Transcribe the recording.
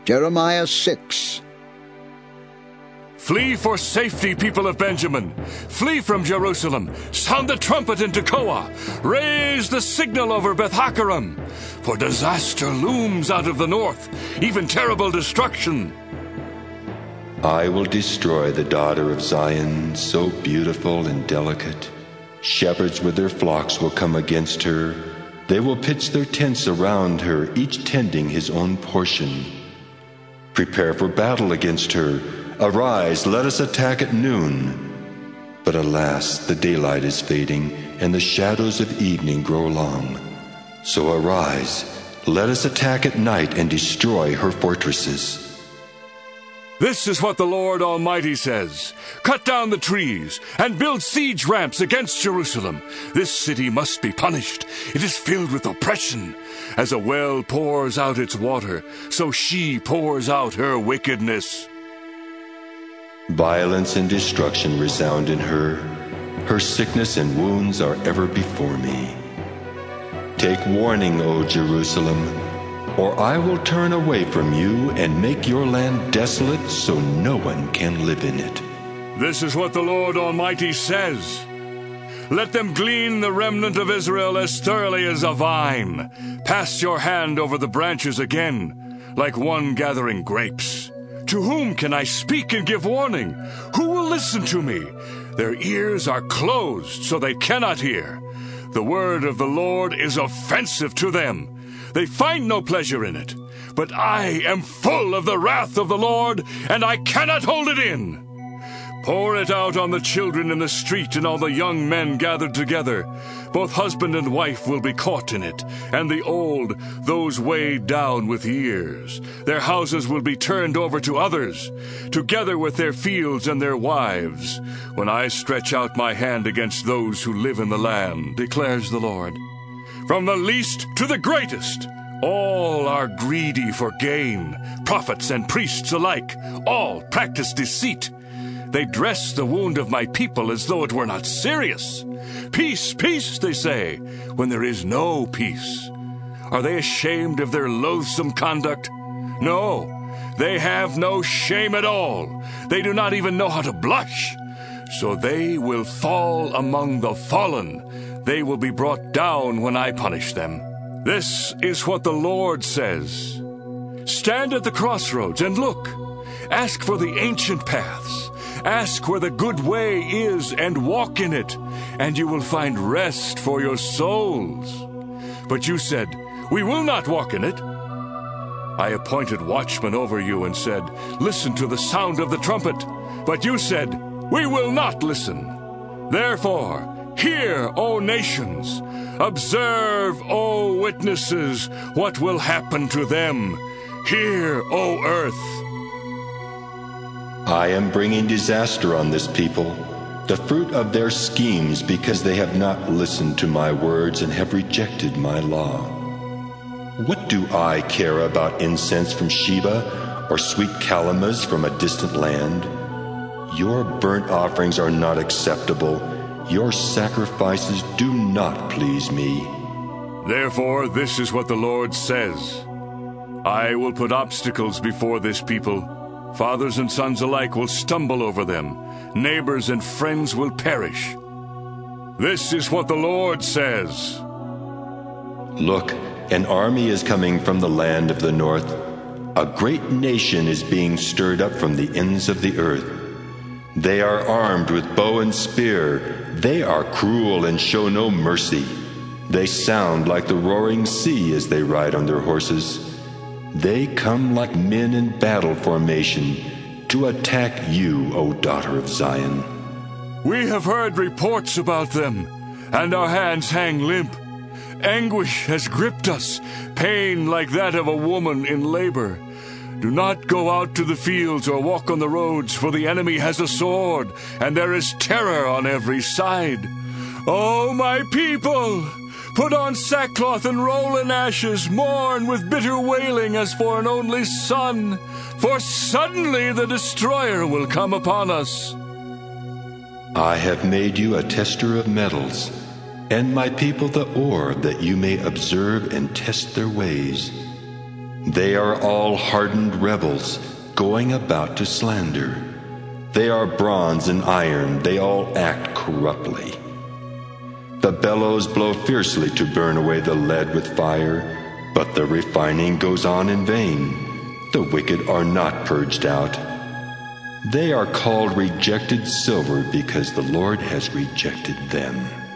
Jeremiah 6. Flee for safety, people of Benjamin. Flee from Jerusalem. Sound the trumpet in Tekoa. Raise the signal over Beth-Haccherem. For disaster looms out of the north, even terrible destruction. I will destroy the daughter of Zion, so beautiful and delicate. Shepherds with their flocks will come against her. They will pitch their tents around her, each tending his own portion. Prepare for battle against her. Arise, let us attack at noon. But alas, the daylight is fading, and the shadows of evening grow long. So arise, let us attack at night and destroy her fortresses. This is what the Lord Almighty says. Cut down the trees and build siege ramps against Jerusalem. This city must be punished. It is filled with oppression. As a well pours out its water, so she pours out her wickedness. Violence and destruction resound in her. Her sickness and wounds are ever before me. Take warning, O Jerusalem, or I will turn away from you and make your land desolate so no one can live in it. This is what the Lord Almighty says. Let them glean the remnant of Israel as thoroughly as a vine. Pass your hand over the branches again, like one gathering grapes. To whom can I speak and give warning? Who will listen to me? Their ears are closed, so they cannot hear. The word of the Lord is offensive to them. They find no pleasure in it. But I am full of the wrath of the Lord, and I cannot hold it in. Pour it out on the children in the street and all the young men gathered together. Both husband and wife will be caught in it, and the old, those weighed down with years. Their houses will be turned over to others, together with their fields and their wives, when I stretch out my hand against those who live in the land, declares the Lord. From the least to the greatest, all are greedy for gain. Prophets and priests alike, all practice deceit. They dress the wound of my people as though it were not serious. Peace, peace, they say, when there is no peace. Are they ashamed of their loathsome conduct? No, they have no shame at all. They do not even know how to blush. So they will fall among the fallen. They will be brought down when I punish them. This is what the Lord says. Stand at the crossroads and look. Ask for the ancient paths. Ask where the good way is and walk in it, and you will find rest for your souls. But you said, we will not walk in it. I appointed watchmen over you and said, listen to the sound of the trumpet. But you said, we will not listen. Therefore, hear, O nations. Observe, O witnesses, what will happen to them. Hear, O earth. I am bringing disaster on this people, the fruit of their schemes, because they have not listened to my words and have rejected my law. What do I care about incense from Sheba or sweet calamus from a distant land? Your burnt offerings are not acceptable. Your sacrifices do not please me. Therefore, this is what the Lord says. I will put obstacles before this people. Fathers and sons alike will stumble over them. Neighbors and friends will perish. This is what the Lord says. Look, an army is coming from the land of the north. A great nation is being stirred up from the ends of the earth. They are armed with bow and spear. They are cruel and show no mercy. They sound like the roaring sea as they ride on their horses. They come like men in battle formation to attack you, O daughter of Zion. We have heard reports about them, and our hands hang limp. Anguish has gripped us, pain like that of a woman in labor. Do not go out to the fields or walk on the roads, for the enemy has a sword, and there is terror on every side. O my people! Put on sackcloth and roll in ashes, mourn with bitter wailing as for an only son, for suddenly the destroyer will come upon us. I have made you a tester of metals, and my people the ore, that you may observe and test their ways. They are all hardened rebels, going about to slander. They are bronze and iron, they all act corruptly. The bellows blow fiercely to burn away the lead with fire, but the refining goes on in vain. The wicked are not purged out. They are called rejected silver because the Lord has rejected them.